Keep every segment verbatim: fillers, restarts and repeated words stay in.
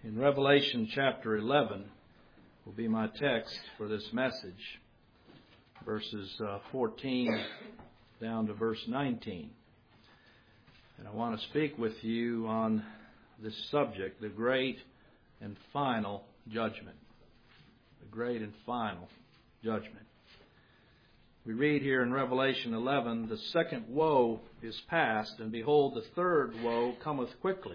In Revelation chapter eleven will be my text for this message, verses uh, fourteen down to verse nineteen. And I want to speak with you on this subject, the great and final judgment. The great and final judgment. We read here in Revelation eleven, the second woe is past, and behold, the third woe cometh quickly.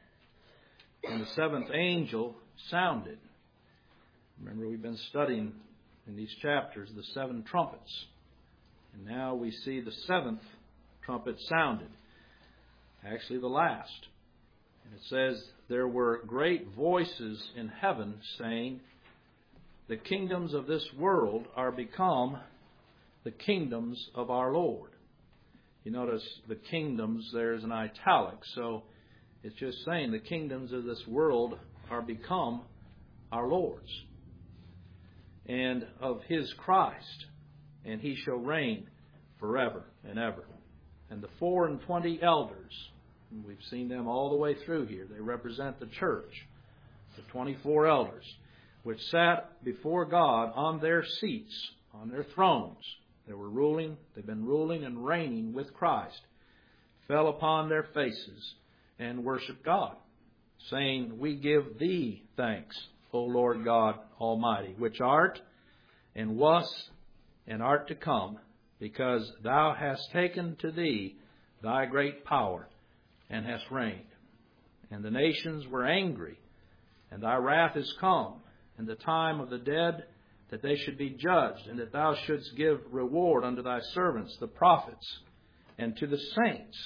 And the seventh angel sounded. Remember, we've been studying in these chapters the seven trumpets. And now we see the seventh trumpet sounded. Actually, the last. And it says, there were great voices in heaven saying, the kingdoms of this world are become the kingdoms of our Lord. You notice the kingdoms, there's an italic, so it's just saying the kingdoms of this world are become our Lord's and of His Christ, and He shall reign forever and ever. And the four and twenty elders, and we've seen them all the way through here, they represent the church, the twenty-four elders, which sat before God on their seats, on their thrones. They were ruling, they've been ruling and reigning with Christ, fell upon their faces and worship God, saying, we give Thee thanks, O Lord God Almighty, which art, and wast, and art to come, because Thou hast taken to Thee Thy great power, and hast reigned. And the nations were angry, and Thy wrath is come, and the time of the dead, that they should be judged, and that Thou shouldst give reward unto Thy servants, the prophets, and to the saints,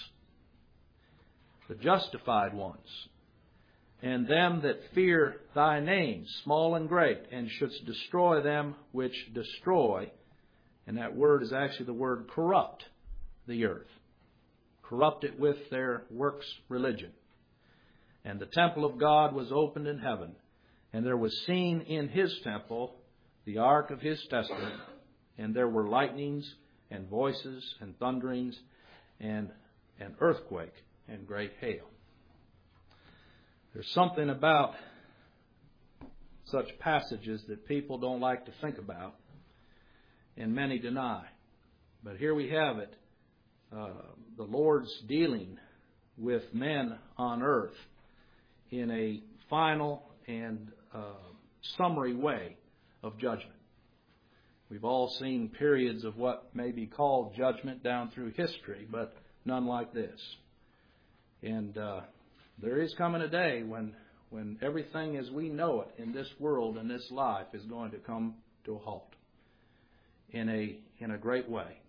the justified ones, and them that fear Thy name, small and great, and shouldst destroy them which destroy. And that word is actually the word corrupt the earth. Corrupt it with their works religion. And the temple of God was opened in heaven, and there was seen in His temple the ark of His testament, and there were lightnings and voices and thunderings and an earthquake and great hail. There's something about such passages that people don't like to think about, and many deny. But here we have it. Uh, the Lord's dealing with men on earth in a final and uh, summary way of judgment. We've all seen periods of what may be called judgment down through history, but none like this. And uh, there is coming a day when when everything as we know it in this world and this life is going to come to a halt in a in a great way.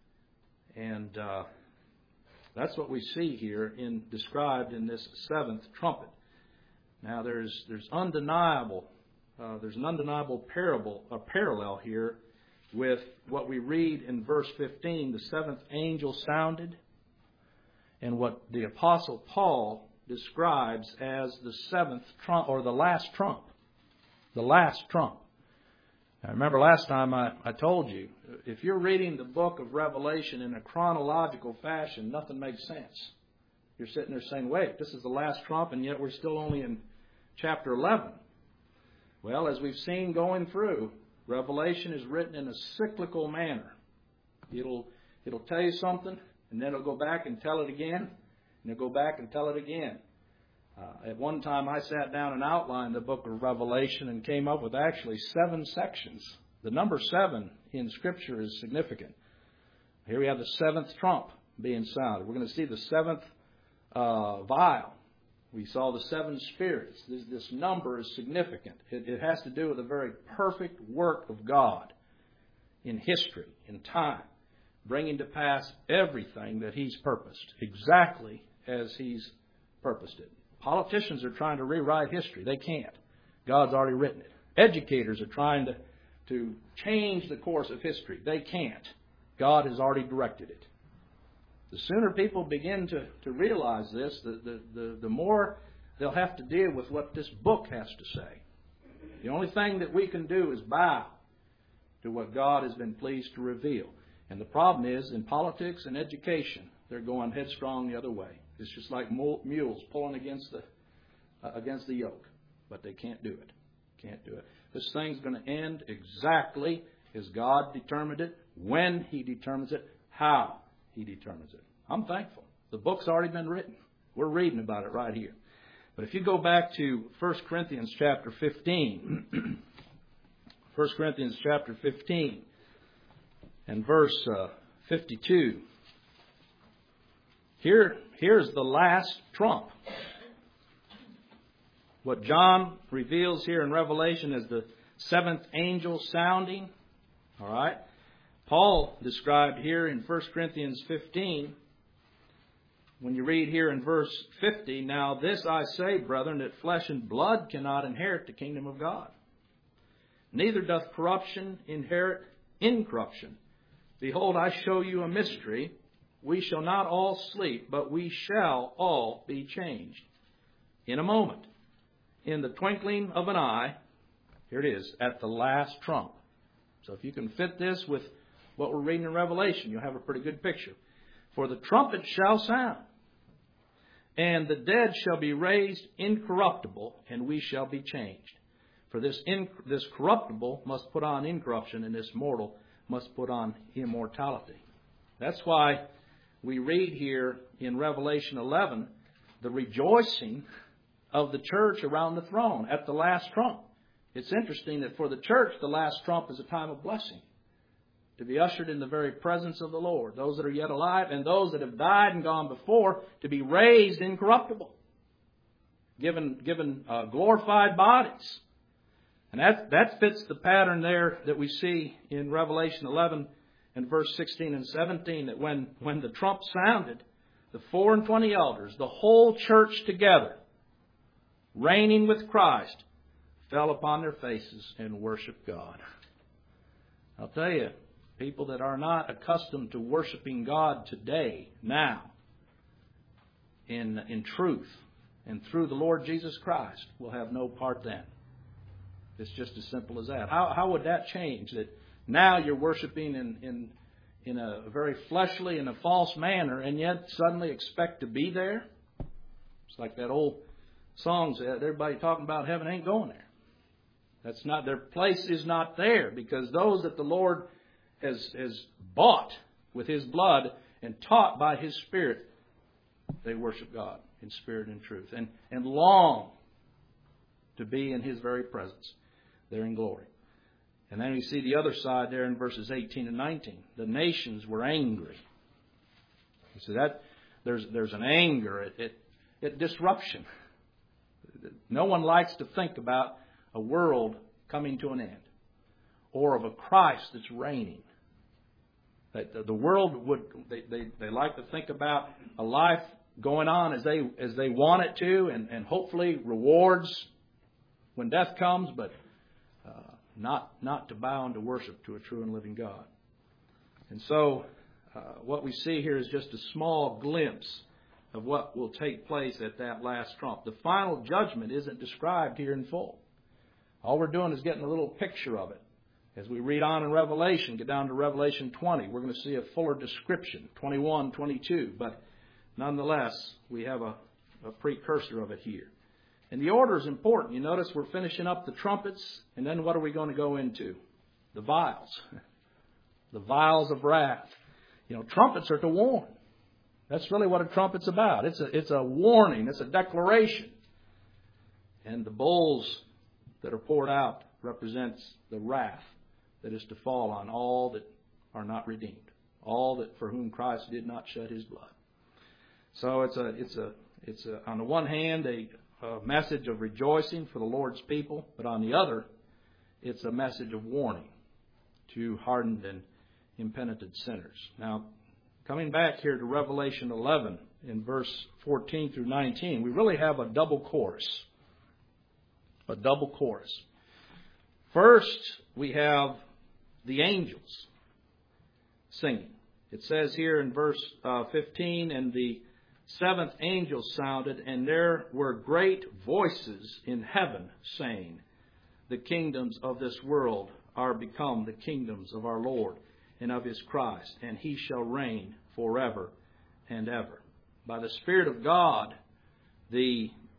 And uh, that's what we see here in described in this seventh trumpet. Now there's there's undeniable uh, there's an undeniable parable a parallel here with what we read in verse fifteen. The seventh angel sounded. And what the Apostle Paul describes as the seventh trump, or the last trump. The last trump. Now remember last time I, I told you, if you're reading the book of Revelation in a chronological fashion, nothing makes sense. You're sitting there saying, wait, this is the last trump, and yet we're still only in chapter eleven. Well, as we've seen going through, Revelation is written in a cyclical manner. It'll, it'll tell you something, and then it'll go back and tell it again, and it'll go back and tell it again. Uh, at one time, I sat down and outlined the book of Revelation and came up with actually seven sections. The number seven in Scripture is significant. Here we have the seventh trump being sounded. We're going to see the seventh uh, vial. We saw the seven spirits. This, this number is significant. It, it has to do with a very perfect work of God in history, in time, bringing to pass everything that He's purposed, exactly as He's purposed it. Politicians are trying to rewrite history. They can't. God's already written it. Educators are trying to, to change the course of history. They can't. God has already directed it. The sooner people begin to, to realize this, the, the, the, the more they'll have to deal with what this book has to say. The only thing that we can do is bow to what God has been pleased to reveal. And the problem is, in politics and education, they're going headstrong the other way. It's just like mules pulling against the uh, against the yoke. but they can't do it. Can't do it. This thing's going to end exactly as God determined it, when He determines it, how He determines it. I'm thankful. The book's already been written. We're reading about it right here. But if you go back to First Corinthians chapter fifteen, First Corinthians chapter fifteen and verse uh, fifty-two, here, here's the last trump. What John reveals here in Revelation as the seventh angel sounding. All right. Paul described here in First Corinthians fifteen, when you read here in verse fifty, now this I say, brethren, that flesh and blood cannot inherit the kingdom of God. Neither doth corruption inherit incorruption. Behold, I show you a mystery. We shall not all sleep, but we shall all be changed. In a moment, in the twinkling of an eye, here it is, at the last trump. So if you can fit this with what we're reading in Revelation, you'll have a pretty good picture. For the trumpet shall sound, and the dead shall be raised incorruptible, and we shall be changed. For this in, this corruptible must put on incorruption, and this mortal must put on immortality. That's why we read here in Revelation eleven the rejoicing of the church around the throne at the last trump. It's interesting that for the church, the last trump is a time of blessing. To be ushered in the very presence of the Lord. Those that are yet alive and those that have died and gone before to be raised incorruptible. Given, given uh, glorified bodies. And that, that fits the pattern there that we see in Revelation eleven and verse sixteen and seventeen. That when, when the trump sounded, the four and twenty elders, the whole church together, reigning with Christ, fell upon their faces and worshiped God. I'll tell you, people that are not accustomed to worshiping God today, now, in, in truth, and through the Lord Jesus Christ, will have no part then. It's just as simple as that. How, how would that change? That now you're worshiping in, in, in a very fleshly and a false manner, and yet suddenly expect to be there? It's like that old song said, everybody talking about heaven ain't going there. That's not, their place is not there, because those that the Lord has, has bought with His blood and taught by His Spirit, they worship God in spirit and truth and, and long to be in His very presence there in glory. And then we see the other side there in verses eighteen and nineteen. The nations were angry. You see that? There's, there's an anger at, at, at disruption. No one likes to think about a world coming to an end, or of a Christ that's reigning. That the world would they, they, they like to think about a life going on as they as they want it to, and, and hopefully rewards when death comes, but uh, not not to bow and to worship to a true and living God. And so uh, what we see here is just a small glimpse of what will take place at that last trump. The final judgment isn't described here in full. All we're doing is getting a little picture of it. As we read on in Revelation, get down to Revelation twenty, we're going to see a fuller description, twenty-one, twenty-two. But nonetheless, we have a, a precursor of it here. And the order is important. You notice we're finishing up the trumpets, and then what are we going to go into? The vials. The vials of wrath. You know, trumpets are to warn. That's really what a trumpet's about. It's a, it's a warning. It's a declaration. And the bowls that are poured out represents the wrath that is to fall on all that are not redeemed, all that for whom Christ did not shed His blood. So it's a it's a it's a, on the one hand a, a message of rejoicing for the Lord's people, but on the other, it's a message of warning to hardened and impenitent sinners. Now, coming back here to Revelation eleven in verse fourteen through nineteen, we really have a double chorus. A double chorus. First, we have the angels singing. It says here in verse uh, fifteen, and the seventh angel sounded, and there were great voices in heaven saying, the kingdoms of this world are become the kingdoms of our Lord and of His Christ, and He shall reign forever and ever. By the Spirit of God, the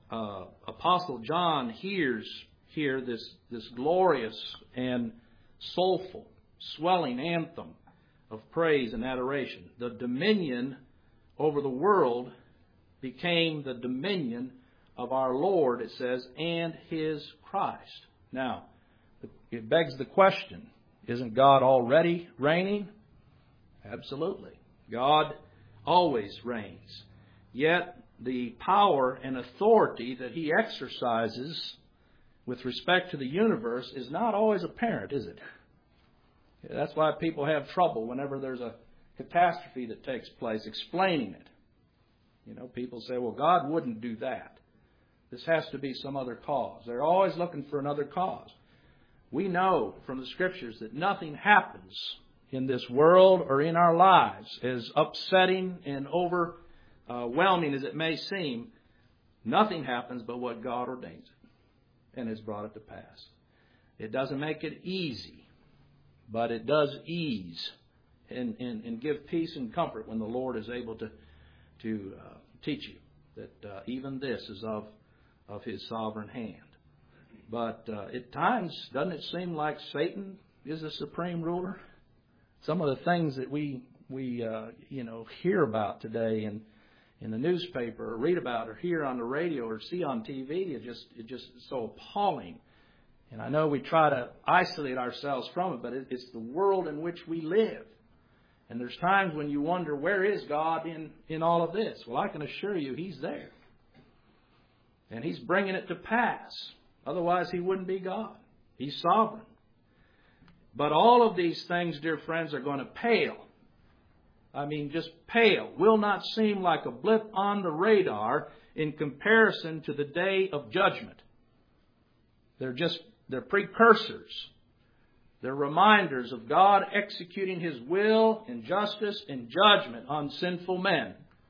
uh, Apostle John hears here this, this glorious and soulful, swelling anthem of praise and adoration. The dominion over the world became the dominion of our Lord, it says, and His Christ. Now, it begs the question, isn't God already reigning? Absolutely. God always reigns. Yet, the power and authority that He exercises with respect to the universe is not always apparent, is it? That's why people have trouble whenever there's a catastrophe that takes place explaining it. You know, people say, well, God wouldn't do that. This has to be some other cause. They're always looking for another cause. We know from the Scriptures that nothing happens in this world or in our lives, as upsetting and overwhelming as it may seem, nothing happens but what God ordains it and has brought it to pass. It doesn't make it easy, but it does ease and, and, and give peace and comfort when the Lord is able to, to uh, teach you that uh, even this is of, of His sovereign hand. But uh, at times, doesn't it seem like Satan is the supreme ruler? Some of the things that we we uh, you know hear about today in in the newspaper, or read about, or hear on the radio, or see on T V, it just it just is so appalling. And I know we try to isolate ourselves from it, but it, it's the world in which we live. And there's times when you wonder, where is God in in all of this? Well, I can assure you, He's there, and He's bringing it to pass. Otherwise, He wouldn't be God. He's sovereign. But all of these things, dear friends, are going to pale. I mean, just pale. Will not seem like a blip on the radar in comparison to the day of judgment. They're just, they're precursors. They're reminders of God executing His will and justice and judgment on sinful men.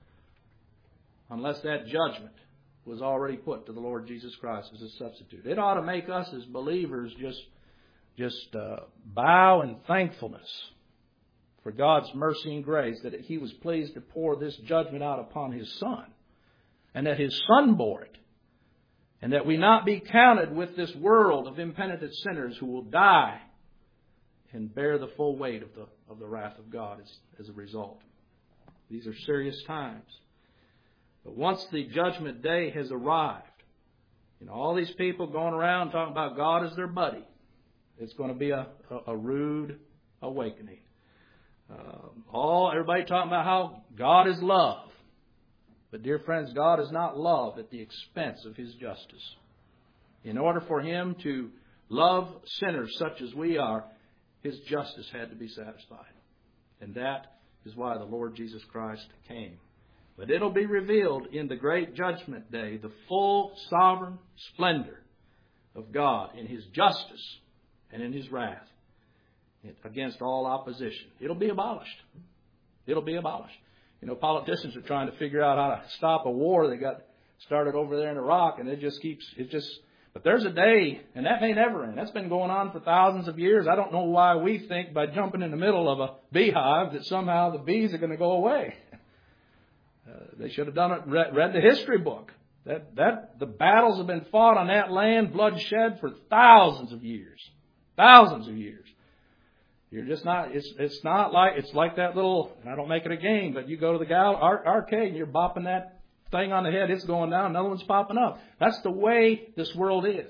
Unless that judgment was already put to the Lord Jesus Christ as a substitute. It ought to make us as believers just Just uh, bow in thankfulness for God's mercy and grace that He was pleased to pour this judgment out upon His Son, and that His Son bore it, and that we not be counted with this world of impenitent sinners who will die and bear the full weight of the of the wrath of God as, as a result. These are serious times. But once the judgment day has arrived, you know, all these people going around talking about God as their buddy, it's going to be a, a, a rude awakening. Uh, all everybody talking about how God is love. But dear friends, God is not love at the expense of His justice. In order for Him to love sinners such as we are, His justice had to be satisfied. And that is why the Lord Jesus Christ came. But it'll be revealed in the great judgment day, the full sovereign splendor of God in His justice and in His wrath against all opposition. It'll be abolished. It'll be abolished. You know, politicians are trying to figure out how to stop a war that got started over there in Iraq, and it just keeps, it just, but there's a day, and that may never end. That's been going on for thousands of years. I don't know why we think by jumping in the middle of a beehive that somehow the bees are going to go away. Uh, they should have done it, read, read the history book. That, that, the battles have been fought on that land, blood shed for thousands of years. Thousands of years. You're just not, it's it's not like, it's like that little, and I don't make it a game, but you go to the gal, arcade and you're bopping that thing on the head, it's going down, another one's popping up. That's the way this world is.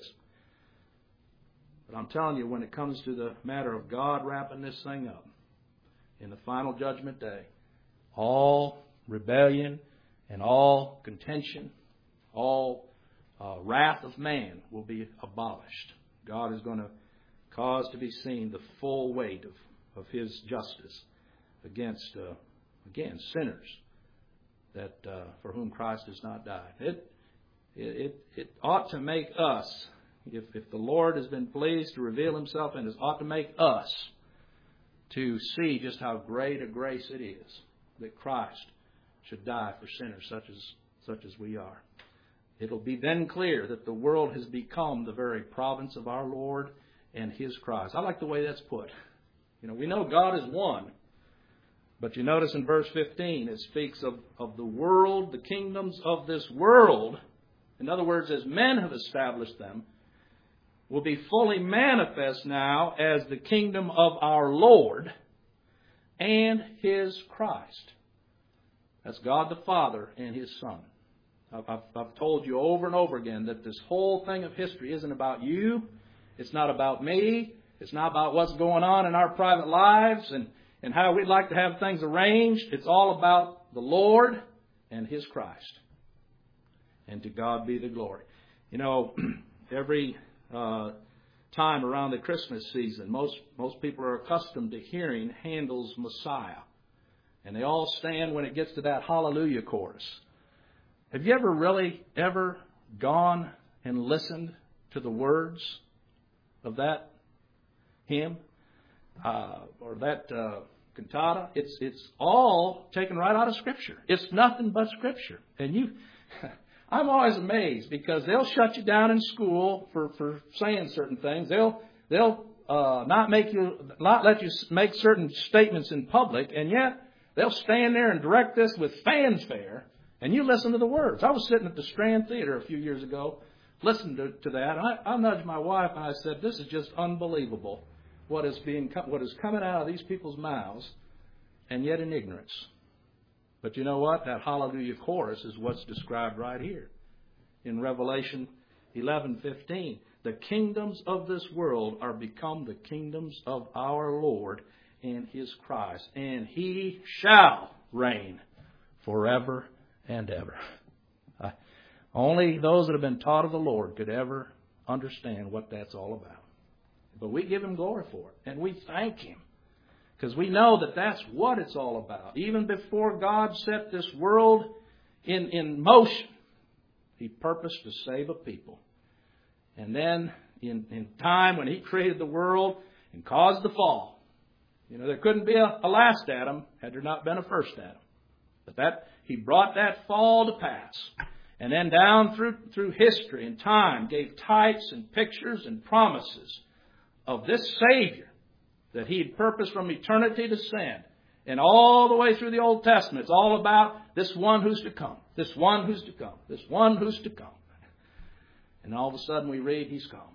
But I'm telling you, when it comes to the matter of God wrapping this thing up, in the final judgment day, all rebellion and all contention, all uh, wrath of man will be abolished. God is going to cause to be seen the full weight of, of His justice against, uh, again, sinners that uh, for whom Christ has not died. It, it, it ought to make us, if, if the Lord has been pleased to reveal Himself in us, ought to make us to see just how great a grace it is that Christ should die for sinners such as such as we are. It'll be then clear that the world has become the very province of our Lord and His Christ. I like the way that's put. You know, we know God is one. But you notice in verse fifteen, it speaks of, of the world, the kingdoms of this world in other words, as men have established them, will be fully manifest now as the kingdom of our Lord and His Christ. That's God the Father and His Son. I've, I've, I've told you over and over again that this whole thing of history isn't about you. It's not about me. It's not about what's going on in our private lives and, and how we'd like to have things arranged. It's all about the Lord and His Christ. And to God be the glory. You know, every uh, time around the Christmas season, most, most people are accustomed to hearing Handel's Messiah. And they all stand when it gets to that Hallelujah chorus. Have you ever really ever gone and listened to the words of that hymn uh, or that uh, cantata? It's it's all taken right out of Scripture. It's nothing but Scripture. And you, I'm always amazed because they'll shut you down in school for, for saying certain things. They'll they'll uh, not make you not let you make certain statements in public, and yet they'll stand there and direct this with fanfare. And you listen to the words. I was sitting at the Strand Theater a few years ago, listening to, to that. And I, I nudged my wife and I said, "This is just unbelievable what is being what is coming out of these people's mouths, and yet in ignorance." But you know what? That Hallelujah chorus is what's described right here in Revelation eleven fifteen. The kingdoms of this world are become the kingdoms of our Lord and His Christ, and He shall reign forever and ever. Uh, only those that have been taught of the Lord could ever understand what that's all about. But we give Him glory for it, and we thank Him, because we know that that's what it's all about. Even before God set this world in, in motion, He purposed to save a people. And then in, in time when He created the world and caused the fall, you know, there couldn't be a, a last Adam had there not been a first Adam. But that He brought that fall to pass. And then down through, through history and time gave types and pictures and promises of this Savior that He had purposed from eternity to send. And all the way through the Old Testament, it's all about this one who's to come. This one who's to come. This one who's to come. And all of a sudden we read, He's come.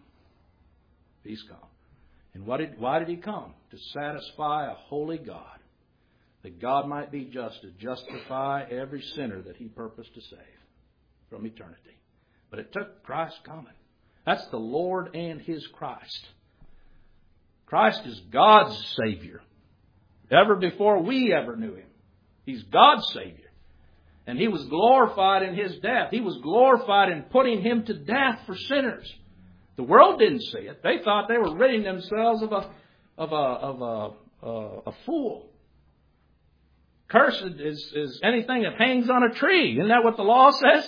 He's come. And what did, why did He come? To satisfy a holy God, that God might be just to justify every sinner that He purposed to save from eternity. But it took Christ coming. That's the Lord and His Christ. Christ is God's Savior. Ever before we ever knew Him. He's God's Savior. And He was glorified in His death. He was glorified in putting Him to death for sinners. The world didn't see it. They thought they were ridding themselves of a of a of a, a, a fool. Cursed is, is anything that hangs on a tree. Isn't that what the law says?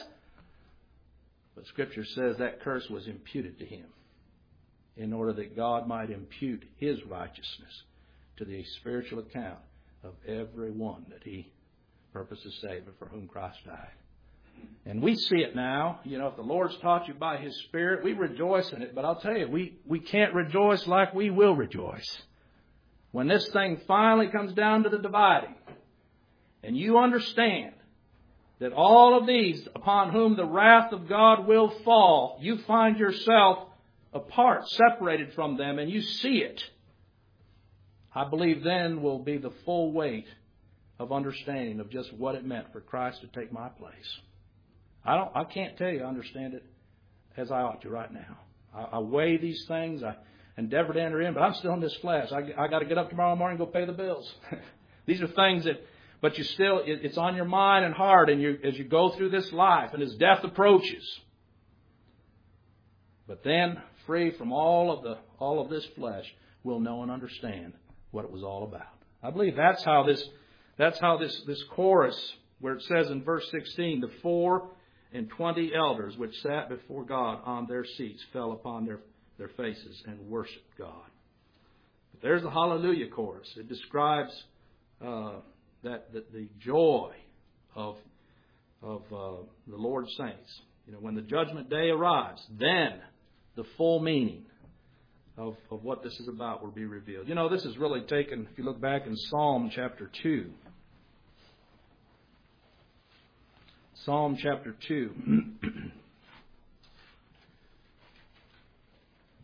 But Scripture says that curse was imputed to Him in order that God might impute His righteousness to the spiritual account of every one that He purposed to save and for whom Christ died. And we see it now. You know, if the Lord's taught you by His Spirit, we rejoice in it. But I'll tell you, we, we can't rejoice like we will rejoice. When this thing finally comes down to the dividing, and you understand that all of these upon whom the wrath of God will fall, you find yourself apart, separated from them, and you see it. I believe then will be the full weight of understanding of just what it meant for Christ to take my place. I don't. I can't tell you I understand it as I ought to right now. I, I weigh these things. I endeavor to enter in, but I'm still in this flesh. I, I got to get up tomorrow morning and go pay the bills. These are things that, but you still, it, it's on your mind and heart, and you as you go through this life and as death approaches. But then, free from all of the all of this flesh, we'll know and understand what it was all about. I believe that's how this that's how this this chorus, where it says in verse sixteen, the four and twenty elders which sat before God on their seats fell upon their, their faces and worshiped God. But there's the Hallelujah chorus. It describes uh, that, that the joy of of uh, the Lord's saints. You know, when the judgment day arrives, then the full meaning of, of what this is about will be revealed. You know, this is really taken, if you look back in Psalm chapter two. Psalm chapter two.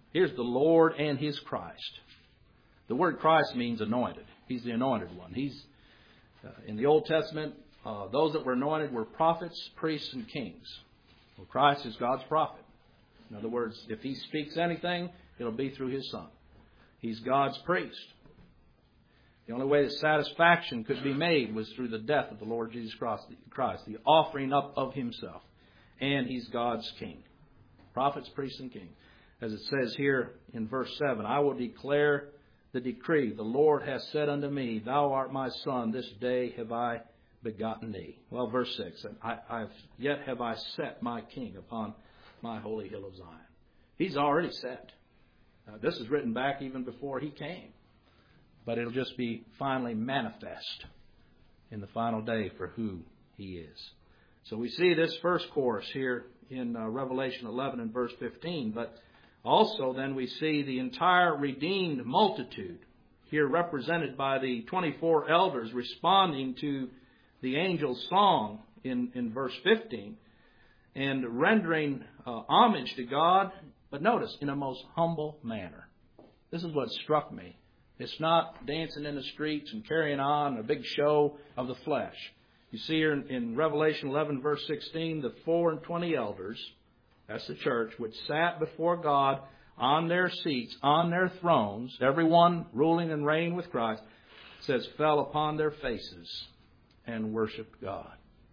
Here's the Lord and His Christ. The word Christ means anointed. He's the anointed one. He's uh, in the Old Testament, uh, those that were anointed were prophets, priests, and kings. Well, Christ is God's prophet. In other words, if He speaks anything, it'll be through His Son. He's God's priest. The only way that satisfaction could be made was through the death of the Lord Jesus Christ, the offering up of Himself. And He's God's King. Prophets, priests, and kings. As it says here in verse seven, I will declare the decree. The Lord has said unto me, Thou art my Son, this day have I begotten thee. Well, verse six, I, I've, yet have I set my King upon my holy hill of Zion. He's already set. Uh, this is written back even before He came. But it'll just be finally manifest in the final day for who He is. So we see this first course here in uh, Revelation eleven and verse fifteen. But also then we see the entire redeemed multitude here represented by the twenty-four elders responding to the angel's song in, in verse fifteen and rendering uh, homage to God. But notice, in a most humble manner. This is what struck me. It's not dancing in the streets and carrying on a big show of the flesh. You see here in, in Revelation eleven, verse sixteen, the four and twenty elders, that's the church, which sat before God on their seats, on their thrones, everyone ruling and reigning with Christ, says, fell upon their faces and worshiped God.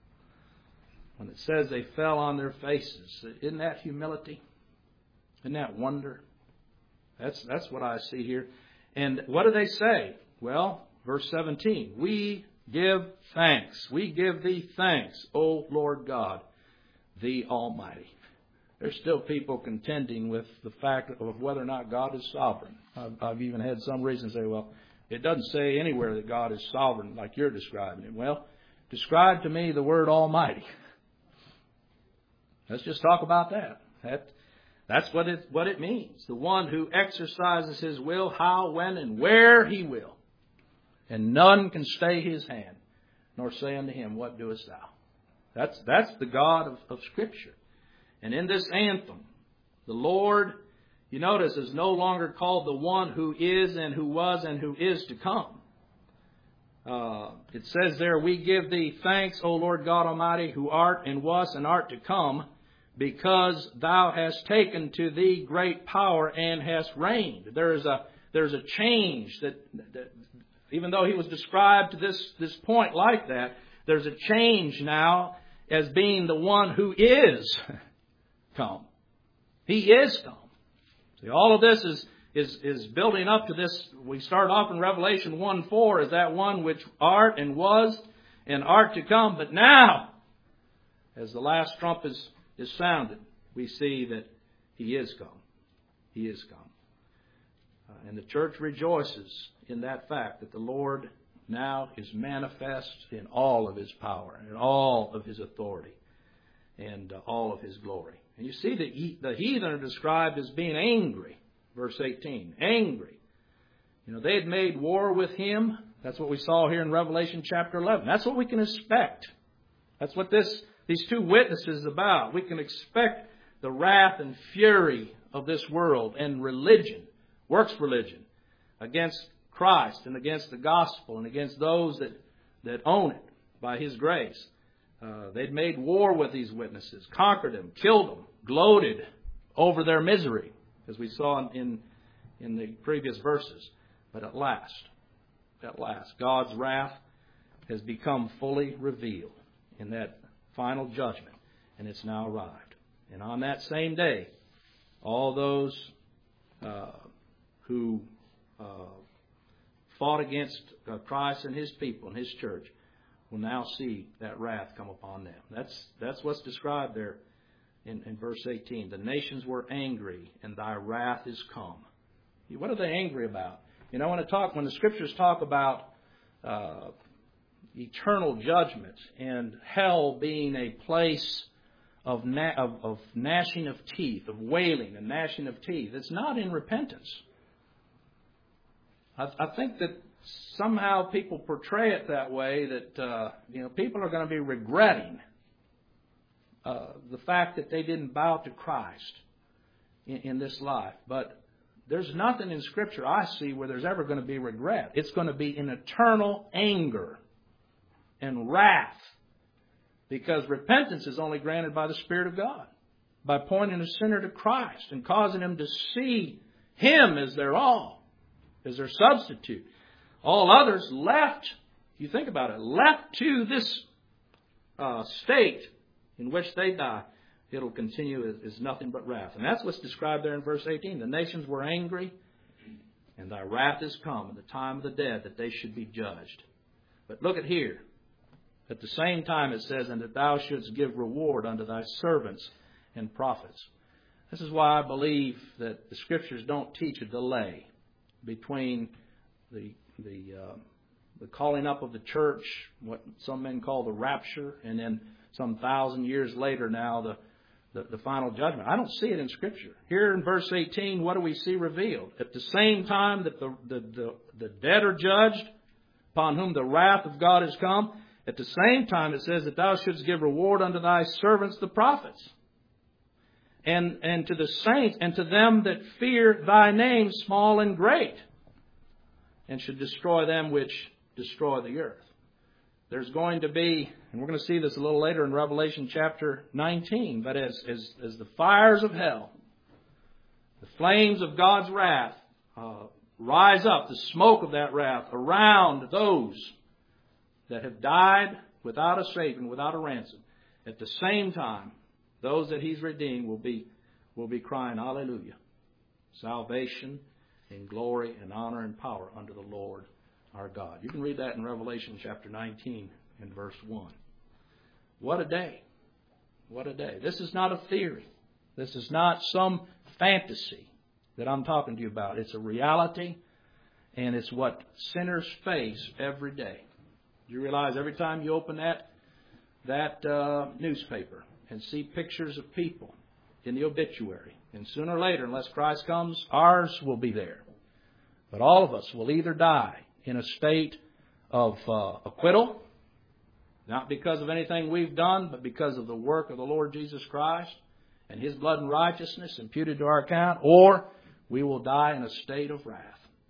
When it says they fell on their faces, isn't that humility? Isn't that wonder? That's, that's what I see here. And what do they say? Well, verse seventeen, we give thanks. We give thee thanks, O Lord God, the Almighty. There's still people contending with the fact of whether or not God is sovereign. I've, I've even had some reason say, well, it doesn't say anywhere that God is sovereign like you're describing it. Well, describe to me the word Almighty. Let's just talk about that. That That's what it, what it means. The one who exercises His will, how, when, and where He will. And none can stay His hand, nor say unto Him, what doest thou? That's, that's the God of, of Scripture. And in this anthem, the Lord, you notice, is no longer called the one who is and who was and who is to come. Uh, it says there, we give thee thanks, O Lord God Almighty, who art and was and art to come, because thou hast taken to thee great power and hast reigned. There is a there's a change that, that even though He was described to this, this point like that, there's a change now as being the one who is come. He is come. See, all of this is, is, is building up to this. We start off in Revelation one four as that one which art and was and art to come. But now, as the last trump is is sounded, we see that He is come. He is come. Uh, and the church rejoices in that fact that the Lord now is manifest in all of His power, and all of His authority, and uh, all of His glory. And you see that he, the heathen are described as being angry. Verse eighteen, angry. You know, they had made war with Him. That's what we saw here in Revelation chapter eleven. That's what we can expect. That's what this These two witnesses about. We can expect the wrath and fury of this world and religion, works religion, against Christ and against the gospel and against those that, that own it by His grace. Uh, they'd made war with these witnesses, conquered them, killed them, gloated over their misery, as we saw in, in the previous verses. But at last, at last, God's wrath has become fully revealed in that final judgment, and it's now arrived. And on that same day, all those uh, who uh, fought against uh, Christ and His people and His church will now see that wrath come upon them. That's that's what's described there in, in verse eighteen. The nations were angry, and thy wrath is come. What are they angry about? You know, when it talk when the Scriptures talk about uh, eternal judgment and hell being a place of, na- of, of gnashing of teeth, of wailing and gnashing of teeth, it's not in repentance. I, I think that somehow people portray it that way, that uh, you know people are going to be regretting uh, the fact that they didn't bow to Christ in, in this life. But there's nothing in Scripture I see where there's ever going to be regret. It's going to be an eternal anger and wrath. Because repentance is only granted by the Spirit of God. By pointing a sinner to Christ and causing him to see Him as their all, as their substitute. All others left, you think about it, left to this uh, state in which they die, it'll continue as, as nothing but wrath. And that's what's described there in verse eighteen. The nations were angry, and thy wrath is come in the time of the dead, that they should be judged. But look at here. At the same time it says, and that thou shouldst give reward unto thy servants and prophets. This is why I believe that the Scriptures don't teach a delay between the the uh, the calling up of the church, what some men call the rapture, and then some thousand years later now the, the, the final judgment. I don't see it in Scripture. Here in verse eighteen, what do we see revealed? At the same time that the, the, the, the dead are judged, upon whom the wrath of God has come, at the same time it says that thou shouldst give reward unto thy servants the prophets. And, and to the saints and to them that fear thy name, small and great, and should destroy them which destroy the earth. There's going to be, and we're going to see this a little later in Revelation chapter nineteen, but as, as, as the fires of hell, the flames of God's wrath uh, rise up, the smoke of that wrath around those that have died without a Savior, without a ransom, at the same time, those that He's redeemed will be will be crying, hallelujah. Salvation and glory and honor and power unto the Lord our God. You can read that in Revelation chapter nineteen and verse one. What a day. What a day. This is not a theory. This is not some fantasy that I'm talking to you about. It's a reality, and it's what sinners face every day. Do you realize every time you open that, that uh, newspaper and see pictures of people in the obituary, and sooner or later, unless Christ comes, ours will be there. But all of us will either die in a state of uh, acquittal, not because of anything we've done, but because of the work of the Lord Jesus Christ and His blood and righteousness imputed to our account, or we will die in a state of wrath.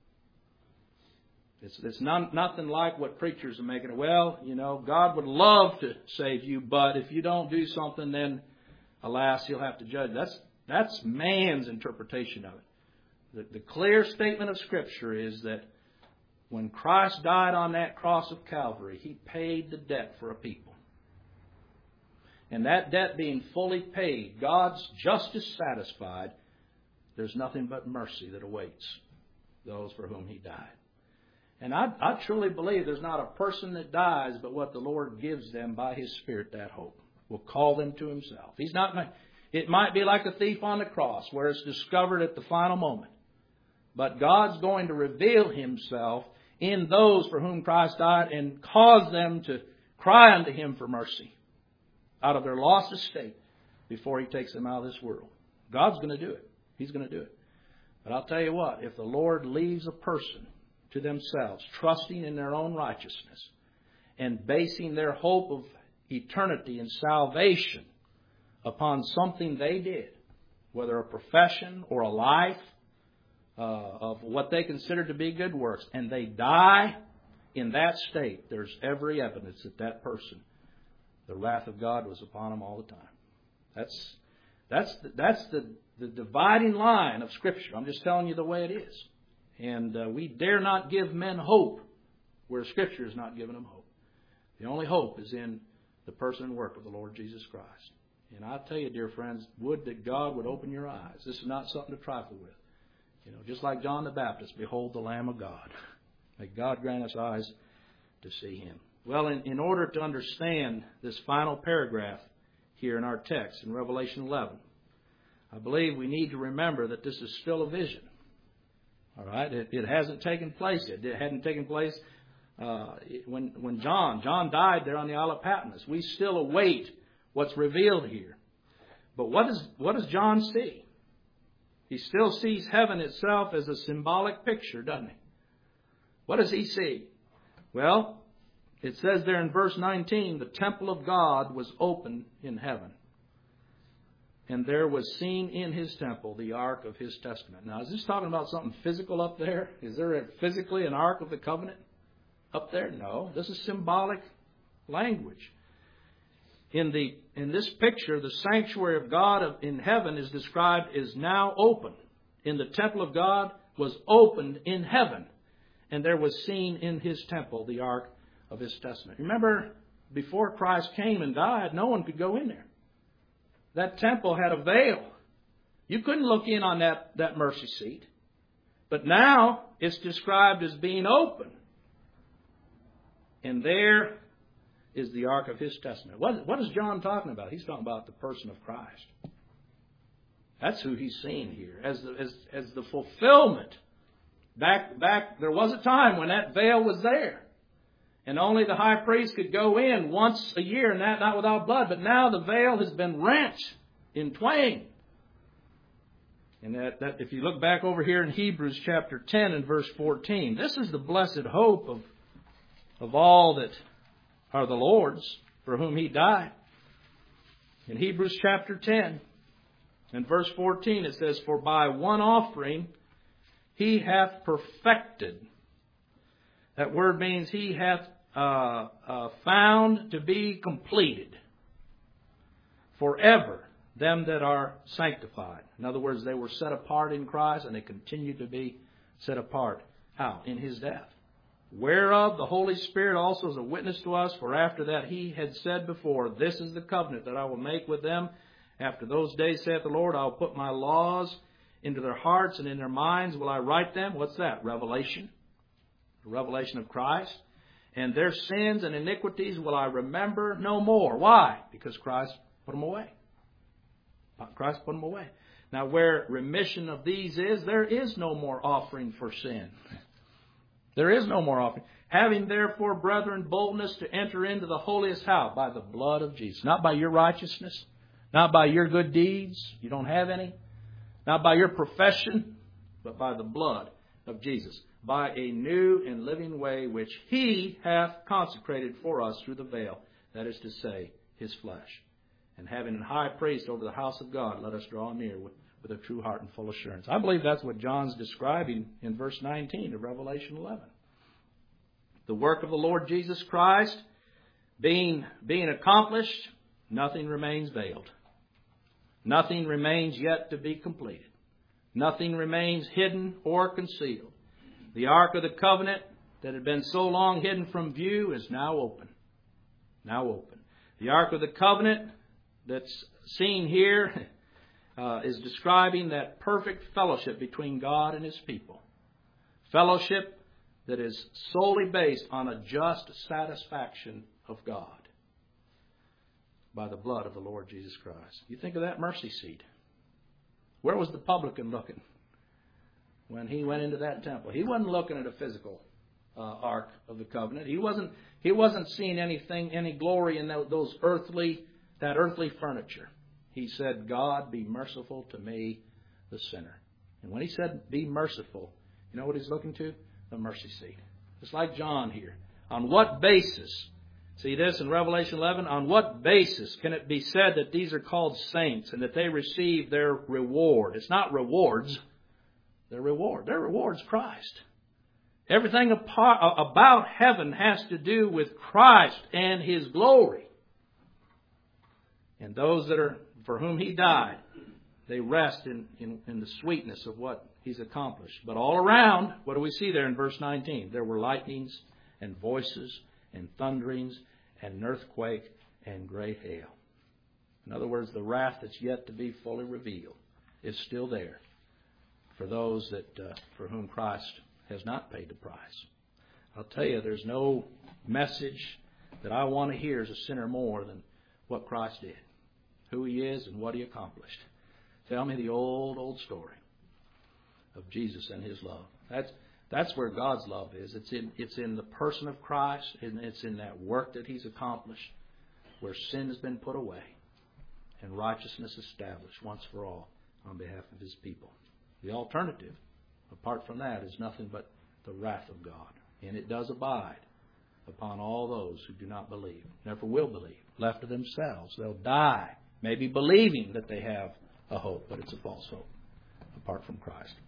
It's, it's not, nothing like what preachers are making it. Well, you know, God would love to save you, but if you don't do something, then alas, He'll have to judge. That's, that's man's interpretation of it. The, the clear statement of Scripture is that when Christ died on that cross of Calvary, He paid the debt for a people. And that debt being fully paid, God's justice satisfied, there's nothing but mercy that awaits those for whom He died. And I, I truly believe there's not a person that dies but what the Lord gives them by His Spirit, that hope. Will call them to Himself. He's not. It might be like a thief on the cross where it's discovered at the final moment. But God's going to reveal Himself in those for whom Christ died and cause them to cry unto Him for mercy out of their lost estate before He takes them out of this world. God's going to do it. He's going to do it. But I'll tell you what, if the Lord leaves a person to themselves, trusting in their own righteousness and basing their hope of eternity and salvation upon something they did, whether a profession or a life uh, of what they consider to be good works, and they die in that state, there's every evidence that that person, the wrath of God was upon them all the time. That's that's the, that's the, the dividing line of Scripture. I'm just telling you the way it is. And uh, we dare not give men hope where Scripture is not giving them hope. The only hope is in the person and work of the Lord Jesus Christ. And I tell you, dear friends, would that God would open your eyes. This is not something to trifle with. You know, just like John the Baptist, behold the Lamb of God. May God grant us eyes to see Him. Well, in, in order to understand this final paragraph here in our text in Revelation eleven, I believe we need to remember that this is still a vision. All right, it, it hasn't taken place yet. It hadn't taken place uh, when when John John died there on the Isle of Patmos. We still await what's revealed here. But what does what does John see? He still sees heaven itself as a symbolic picture, doesn't he? What does he see? Well, it says there in verse nineteen, the temple of God was open in heaven. And there was seen in his temple the ark of his testament. Now, is this talking about something physical up there? Is there a, physically an ark of the covenant up there? No. This is symbolic language. In the in this picture, the sanctuary of God of, in heaven is described as now open. In the temple of God was opened in heaven. And there was seen in his temple the ark of his testament. Remember, before Christ came and died, no one could go in there. That temple had a veil. You couldn't look in on that, that mercy seat. But now it's described as being open. And there is the ark of his testament. What, what is John talking about? He's talking about the person of Christ. That's who he's seeing here as the, as, as the fulfillment. Back, back, there was a time when that veil was there. And only the high priest could go in once a year, and that not without blood. But now the veil has been rent in twain. And that, that if you look back over here in Hebrews chapter ten and verse fourteen, this is the blessed hope of, of all that are the Lord's, for whom he died. In Hebrews chapter ten and verse fourteen, it says, "For by one offering he hath perfected." That word means he hath uh, uh, found to be completed forever them that are sanctified. In other words, they were set apart in Christ and they continue to be set apart. How? In his death. Whereof the Holy Spirit also is a witness to us, for after that he had said before, "This is the covenant that I will make with them. After those days, saith the Lord, I will put my laws into their hearts, and in their minds will I write them." What's that? Revelation. The revelation of Christ. "And their sins and iniquities will I remember no more." Why? Because Christ put them away. Christ put them away. Now, where remission of these is, there is no more offering for sin. There is no more offering. "Having therefore, brethren, boldness to enter into the holiest how? By the blood of Jesus." Not by your righteousness. Not by your good deeds. You don't have any. Not by your profession. But by the blood of Jesus. "By a new and living way, which he hath consecrated for us through the veil." That is to say, his flesh. "And having a high priest over the house of God, let us draw near with, with a true heart and full assurance." I believe that's what John's describing in verse nineteen of Revelation eleven. The work of the Lord Jesus Christ being, being accomplished, nothing remains veiled. Nothing remains yet to be completed. Nothing remains hidden or concealed. The Ark of the Covenant that had been so long hidden from view is now open. Now open. The Ark of the Covenant that's seen here uh, is describing that perfect fellowship between God and his people. Fellowship that is solely based on a just satisfaction of God by the blood of the Lord Jesus Christ. You think of that mercy seat. Where was the publican looking when he went into that temple? He wasn't looking at a physical uh, Ark of the Covenant. He wasn't. He wasn't seeing anything, any glory in those earthly, that earthly furniture. He said, "God, be merciful to me, the sinner." And when he said, "Be merciful," you know what he's looking to? The mercy seat. It's like John here. On what basis? See this in Revelation eleven. On what basis can it be said that these are called saints and that they receive their reward? It's not rewards. Their reward. Their reward is Christ. Everything about heaven has to do with Christ and his glory. And those that are for whom he died, they rest in, in, in the sweetness of what he's accomplished. But all around, what do we see there in verse nineteen? There were lightnings and voices and thunderings and an earthquake and great hail. In other words, the wrath that's yet to be fully revealed is still there for those that uh, for whom Christ has not paid the price. I'll tell you, there's no message that I want to hear as a sinner more than what Christ did, who he is and what he accomplished. Tell me the old, old story of Jesus and his love. That's That's where God's love is. It's in it's in the person of Christ, and it's in that work that he's accomplished, where sin has been put away and righteousness established once for all on behalf of his people. The alternative, apart from that, is nothing but the wrath of God. And it does abide upon all those who do not believe, never will believe, left to themselves. They'll die, maybe believing that they have a hope, but it's a false hope apart from Christ.